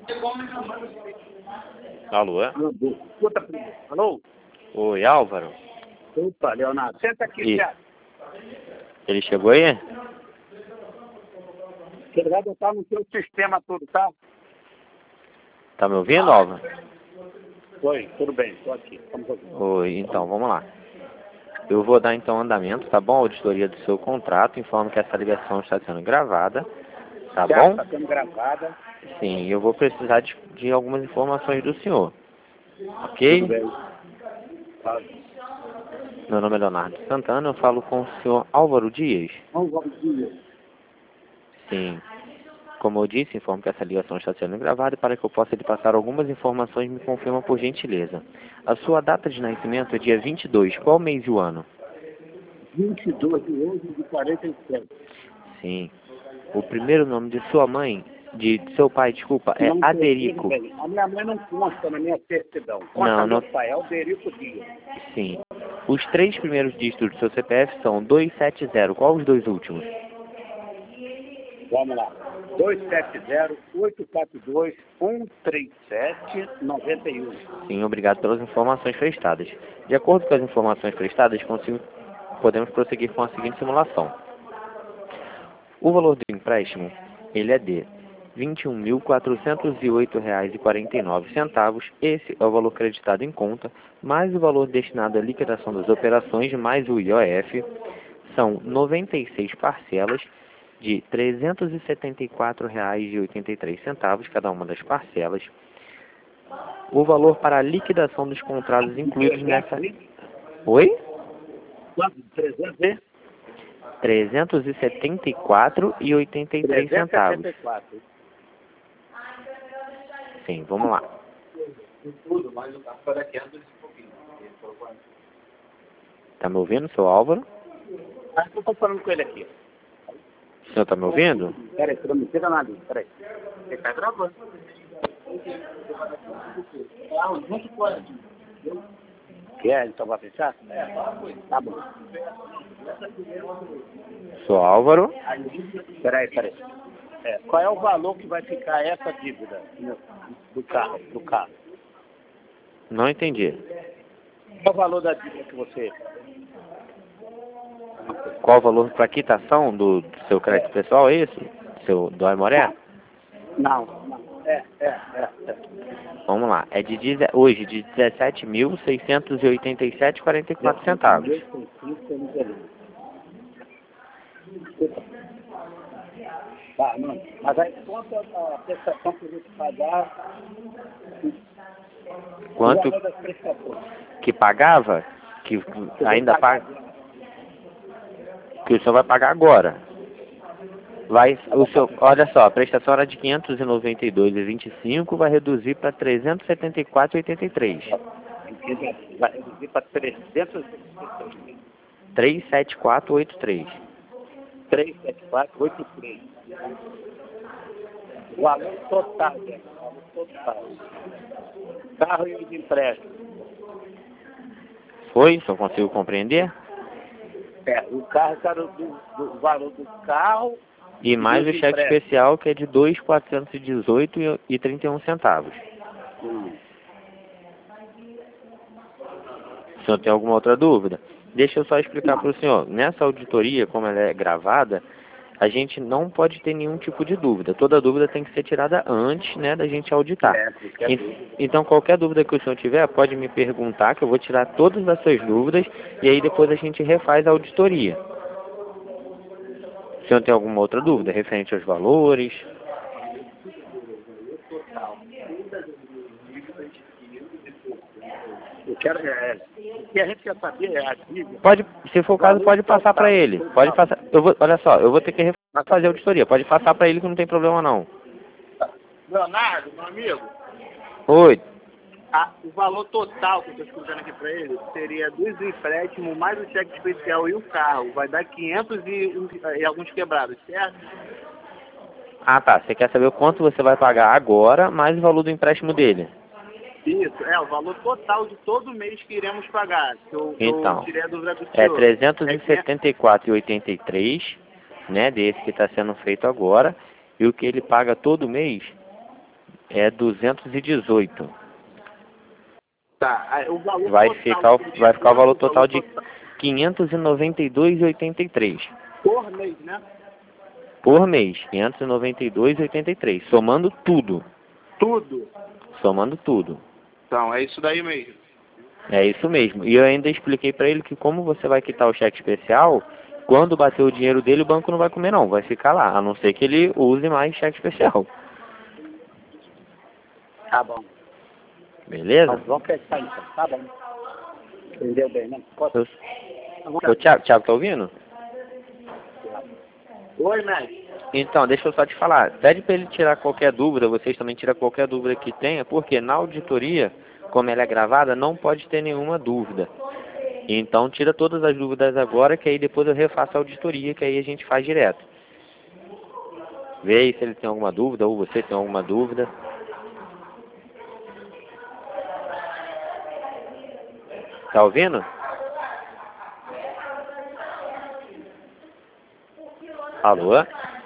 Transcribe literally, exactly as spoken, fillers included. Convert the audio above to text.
Alô, é? Escuta, primo. Alô? Oi, Álvaro. Opa, Leonardo. Senta aqui, E- Thiago. Ele chegou aí? Ele vai botar no seu sistema tudo, tá? Tá me ouvindo, Álvaro? Oi, tudo bem, estou aqui. Estamos ouvindo. Oi, então, vamos lá. Eu vou dar então andamento, tá bom? A auditoria do seu contrato. Informo que essa ligação está sendo gravada, tá bom? Está sendo gravada. Sim, eu vou precisar de, de algumas informações do senhor. Ok? Tudo bem. Tá. Meu nome é Leonardo Santana, eu falo com o senhor Álvaro Dias. Vamos, vamos, dia. Sim. Como eu disse, informo que essa ligação está sendo gravada e para que eu possa lhe passar algumas informações, me confirma por gentileza. A sua data de nascimento é dia vinte e dois, qual mês e o ano? vinte e dois de hoje de quarenta e sete. Sim. O primeiro nome de sua mãe, de seu pai, desculpa, é Não sei, Aderico. tudo bem. A minha mãe não consta na minha certidão. Consta Não, meu não- pai, é o Derico Dias. Sim. Os três primeiros dígitos do seu C P F são dois sete zero. Qual os dois últimos? Vamos lá. dois sete zero, oito quatro dois, um três sete, nove um. Sim, obrigado pelas informações prestadas. De acordo com as informações prestadas, consigo, podemos prosseguir com a seguinte simulação. O valor do empréstimo, ele é de vinte e um mil quatrocentos e oito reais e quarenta e nove centavos. Esse é o valor creditado em conta, mais o valor destinado à liquidação das operações, mais o I O F. São noventa e seis parcelas de trezentos e setenta e quatro reais e oitenta e três centavos, cada uma das parcelas. O valor para a liquidação dos contratos incluídos nessa... Oi? Quanto? trezentos e? trezentos e setenta e quatro reais e oitenta e três centavos. trezentos e setenta e quatro. Sim, vamos lá. Tudo, mas o carro para quinhentos e pouquinho. Tá me ouvindo, seu Álvaro? Ah, eu estou falando com ele aqui. O senhor tá me ouvindo? Peraí, você não me tira nada, peraí. Ele está gravando. Ah, junto com ele. Quer, então vai fechar? É, tá bom. Sou Álvaro. Peraí, peraí. É, qual é o valor que vai ficar essa dívida do carro? Do carro? Não entendi. Qual é o valor da dívida que você... Qual o valor para quitação do, do seu crédito pessoal, é isso? Seu, do Aimoré? Não, não. É, é, é. é. Vamos lá. É de deze- hoje de dezessete mil seiscentos e oitenta e sete reais e quarenta e quatro centavos. Tá, não. Mas aí conta a prestação que a gente pagar. Quanto O valor das prestações. que pagava, que ainda paga, que o senhor vai pagar agora. Vai, o seu, olha só, a prestação era de quinhentos e noventa e dois reais e vinte e cinco, vai reduzir para trezentos e setenta e quatro reais e oitenta e três. Vai reduzir para trezentos trezentos e setenta e quatro reais e oitenta e três. trezentos e setenta e quatro reais e oitenta e três. O valor total, né? O valor total. Carro e os empréstimos. Foi? O senhor conseguiu compreender? É, o carro está do, do valor do carro. E mais o cheque especial, que é de dois mil quatrocentos e dezoito reais e trinta e um centavos. Hum. O senhor tem alguma outra dúvida? Deixa eu só explicar para o senhor. Nessa auditoria, como ela é gravada, a gente não pode ter nenhum tipo de dúvida. Toda dúvida tem que ser tirada antes, né, da gente auditar. É, qualquer dúvida. Então, qualquer dúvida que o senhor tiver, pode me perguntar, que eu vou tirar todas as suas dúvidas, e aí depois a gente refaz a auditoria. O senhor tem alguma outra dúvida referente aos valores? Eu quero, é, o que a gente quer saber é a dívida. Pode, se for o caso, pode passar para ele. Pode passar. Eu vou, olha só, eu vou ter que fazer a auditoria. Pode passar para ele que não tem problema não. Leonardo, meu amigo, Oi. a, o valor total que eu estou escutando aqui para ele seria dos empréstimos mais o cheque especial e o carro. Vai dar quinhentos e, e alguns quebrados, certo? Ah, tá. Você quer saber o quanto você vai pagar agora, mais o valor do empréstimo dele. Isso, é o valor total de todo mês que iremos pagar. Que eu, Então, eu tirei a dúvida do é senhor. trezentos e setenta e quatro reais e oitenta e três, né, desse que está sendo feito agora, e o que ele paga todo mês é duzentos e dezoito. Tá, aí o valor Vai total ficar, o- seria vai ficar o valor quanto? total de quinhentos e noventa e dois reais e oitenta e três Por mês, né? por mês. quinhentos e noventa e dois reais e oitenta e três, somando tudo. Tudo. Somando tudo. Então, é isso daí mesmo. É isso mesmo. E eu ainda expliquei para ele que como você vai quitar o cheque especial, quando bater o dinheiro dele, o banco não vai comer não, vai ficar lá, a não ser que ele use mais cheque especial. Tá bom. Beleza? Vamos fechar então. Tá bom. Entendeu bem, né? Posso... Ô, Thiago, Thiago, tá ouvindo? Oi, mestre. Então, deixa eu só te falar. Pede para ele tirar qualquer dúvida, vocês também tiram qualquer dúvida que tenha, porque na auditoria, como ela é gravada, não pode ter nenhuma dúvida. Então, tira todas as dúvidas agora, que aí depois eu refaço a auditoria, que aí a gente faz direto. Vê aí se ele tem alguma dúvida, ou você tem alguma dúvida. Tá ouvindo? Alô?